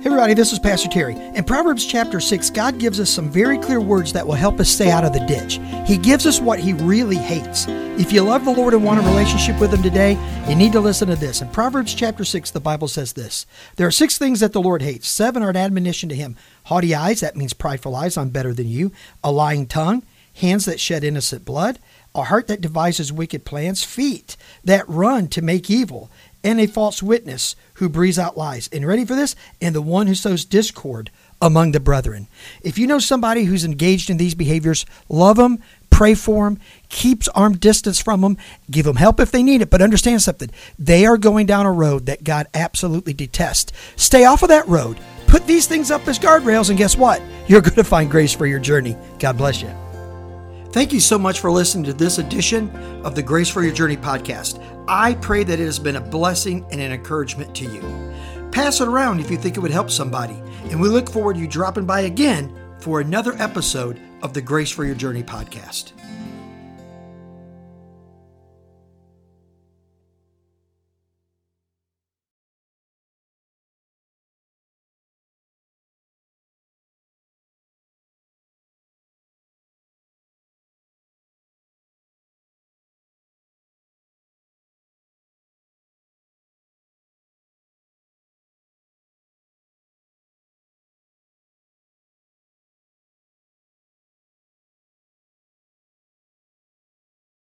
Hey everybody, this is Pastor Terry. In Proverbs chapter 6, God gives us some very clear words that will help us stay out of the ditch. He gives us what He really hates. If you love the Lord and want a relationship with Him today, you need to listen to this. In Proverbs chapter 6, the Bible says this: there are 6 things that the Lord hates. 7 are an admonition to Him. Haughty eyes, that means prideful eyes, I'm better than you. A lying tongue, hands that shed innocent blood, a heart that devises wicked plans, feet that run to make evil, and a false witness who breathes out lies. And ready for this? And the one who sows discord among the brethren. If you know somebody who's engaged in these behaviors, love them, pray for them, keep arm distance from them, give them help if they need it, but understand something. They are going down a road that God absolutely detests. Stay off of that road. Put these things up as guardrails, and guess what? You're going to find grace for your journey. God bless you. Thank you so much for listening to this edition of the Grace for Your Journey podcast. I pray that it has been a blessing and an encouragement to you. Pass it around if you think it would help somebody. And we look forward to you dropping by again for another episode of the Grace for Your Journey podcast.